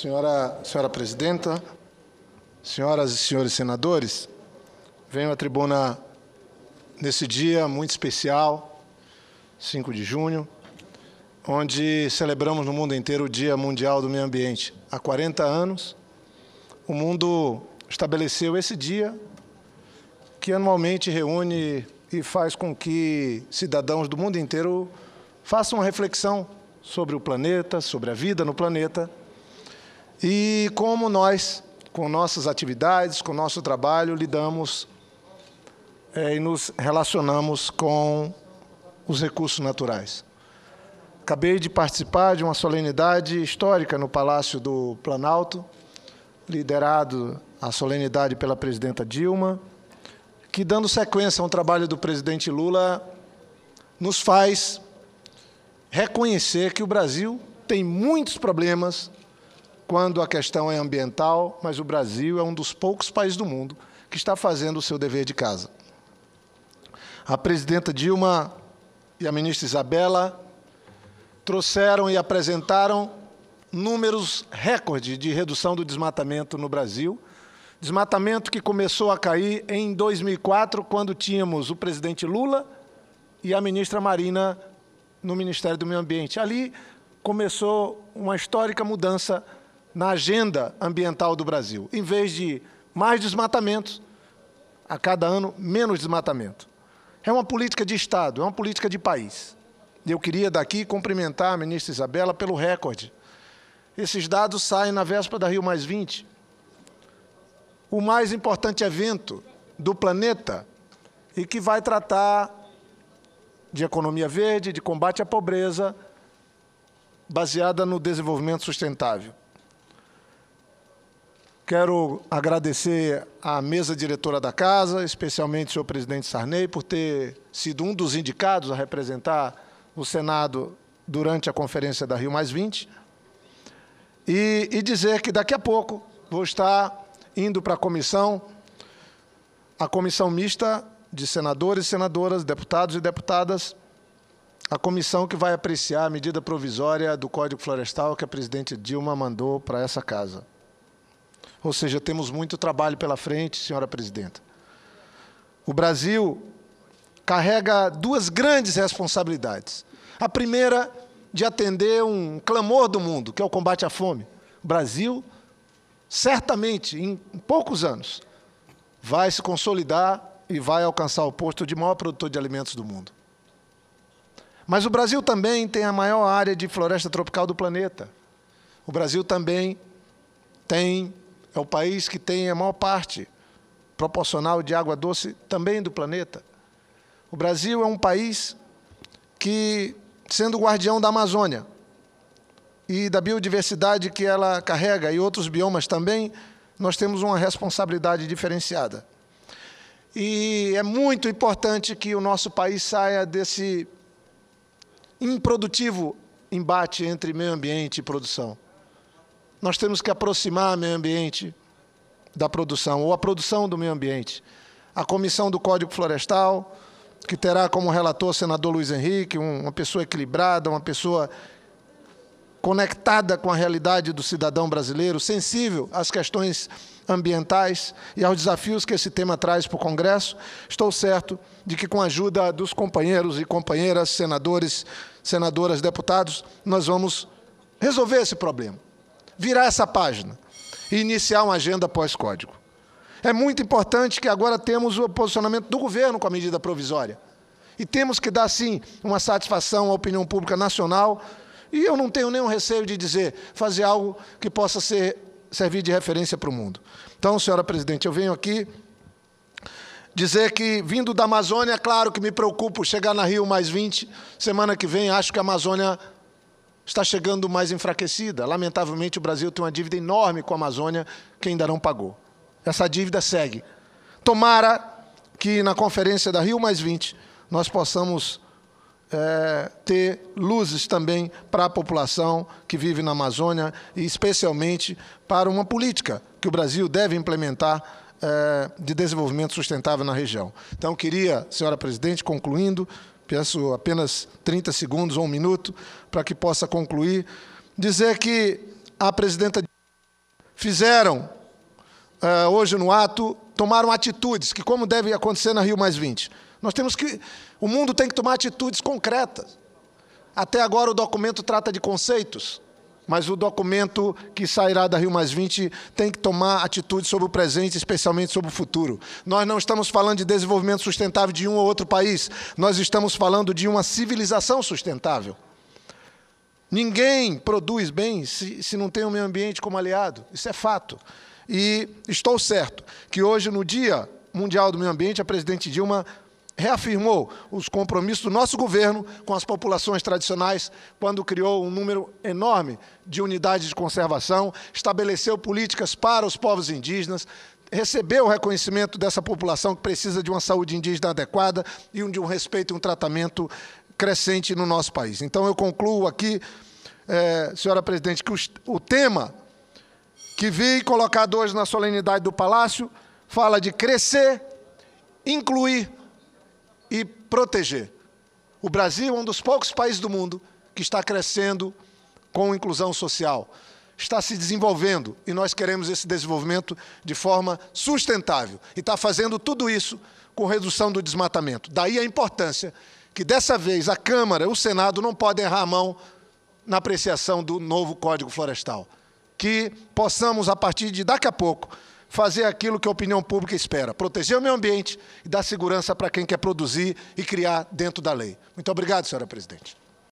Senhora Presidenta, senhoras e senhores senadores, venho à tribuna nesse dia muito especial, 5 de junho, onde celebramos no mundo inteiro o Dia Mundial do Meio Ambiente. Há 40 anos, o mundo estabeleceu esse dia, que anualmente reúne e faz com que cidadãos do mundo inteiro façam uma reflexão sobre o planeta, sobre a vida no planeta, e como nós, com nossas atividades, com nosso trabalho, lidamos e nos relacionamos com os recursos naturais. Acabei de participar de uma solenidade histórica no Palácio do Planalto, liderado a solenidade pela presidenta Dilma, que, dando sequência a um trabalho do presidente Lula, nos faz reconhecer que o Brasil tem muitos problemas quando a questão é ambiental, mas o Brasil é um dos poucos países do mundo que está fazendo o seu dever de casa. A presidenta Dilma e a ministra Isabela trouxeram e apresentaram números recorde de redução do desmatamento no Brasil, desmatamento que começou a cair em 2004, quando tínhamos o presidente Lula e a ministra Marina no Ministério do Meio Ambiente. Ali começou uma histórica mudança na agenda ambiental do Brasil. Em vez de mais desmatamentos, a cada ano, menos desmatamento. É uma política de Estado, é uma política de país. Eu queria daqui cumprimentar a ministra Isabela pelo recorde. Esses dados saem na véspera da Rio+20. O mais importante evento do planeta e que vai tratar de economia verde, de combate à pobreza, baseada no desenvolvimento sustentável. Quero agradecer à mesa diretora da Casa, especialmente o senhor presidente Sarney, por ter sido um dos indicados a representar o Senado durante a conferência da Rio+20, e dizer que daqui a pouco vou estar indo para a comissão mista de senadores e senadoras, deputados e deputadas, a comissão que vai apreciar a medida provisória do Código Florestal que a presidente Dilma mandou para essa Casa. Ou seja, temos muito trabalho pela frente, senhora presidenta. O Brasil carrega duas grandes responsabilidades. A primeira, de atender um clamor do mundo, que é o combate à fome. O Brasil, certamente, em poucos anos, vai se consolidar e vai alcançar o posto de maior produtor de alimentos do mundo. Mas o Brasil também tem a maior área de floresta tropical do planeta. O Brasil também é o país que tem a maior parte proporcional de água doce também do planeta. O Brasil é um país que, sendo guardião da Amazônia e da biodiversidade que ela carrega e outros biomas também, nós temos uma responsabilidade diferenciada. E é muito importante que o nosso país saia desse improdutivo embate entre meio ambiente e produção. Nós temos que aproximar o meio ambiente da produção, ou a produção do meio ambiente. A Comissão do Código Florestal, que terá como relator o senador Luiz Henrique, uma pessoa equilibrada, uma pessoa conectada com a realidade do cidadão brasileiro, sensível às questões ambientais e aos desafios que esse tema traz para o Congresso. Estou certo de que, com a ajuda dos companheiros e companheiras, senadores, senadoras, deputados, nós vamos resolver esse problema, virar essa página e iniciar uma agenda pós-código. É muito importante que agora temos o posicionamento do governo com a medida provisória. E temos que dar, sim, uma satisfação à opinião pública nacional. E eu não tenho nenhum receio de fazer algo que possa servir de referência para o mundo. Então, senhora presidente, eu venho aqui dizer que, vindo da Amazônia, claro que me preocupo chegar na Rio+20. Semana que vem, acho que a Amazônia está chegando mais enfraquecida. Lamentavelmente, o Brasil tem uma dívida enorme com a Amazônia que ainda não pagou. Essa dívida segue. Tomara que, na conferência da Rio+20, nós possamos ter luzes também para a população que vive na Amazônia e, especialmente, para uma política que o Brasil deve implementar de desenvolvimento sustentável na região. Então, queria, senhora presidente, concluindo, peço apenas 30 segundos ou 1 minuto para que possa concluir, dizer que a presidenta fizeram, hoje no ato, tomaram atitudes, que como deve acontecer na Rio+20. O mundo tem que tomar atitudes concretas. Até agora o documento trata de conceitos, mas o documento que sairá da Rio+20 tem que tomar atitudes sobre o presente, especialmente sobre o futuro. Nós não estamos falando de desenvolvimento sustentável de um ou outro país, nós estamos falando de uma civilização sustentável. Ninguém produz bem se não tem o meio ambiente como aliado, isso é fato. E estou certo que hoje, no Dia Mundial do Meio Ambiente, a presidente Dilma reafirmou os compromissos do nosso governo com as populações tradicionais, quando criou um número enorme de unidades de conservação, estabeleceu políticas para os povos indígenas, recebeu o reconhecimento dessa população que precisa de uma saúde indígena adequada e de um respeito e um tratamento crescente no nosso país. Então, eu concluo aqui, senhora presidente, que o tema que vi colocado hoje na solenidade do Palácio fala de crescer, incluir e proteger. O Brasil é um dos poucos países do mundo que está crescendo com inclusão social, está se desenvolvendo, e nós queremos esse desenvolvimento de forma sustentável. E está fazendo tudo isso com redução do desmatamento. Daí a importância que, dessa vez, a Câmara e o Senado não podem errar a mão na apreciação do novo Código Florestal. Que possamos, a partir de daqui a pouco, fazer aquilo que a opinião pública espera, proteger o meio ambiente e dar segurança para quem quer produzir e criar dentro da lei. Muito obrigado, senhora presidente.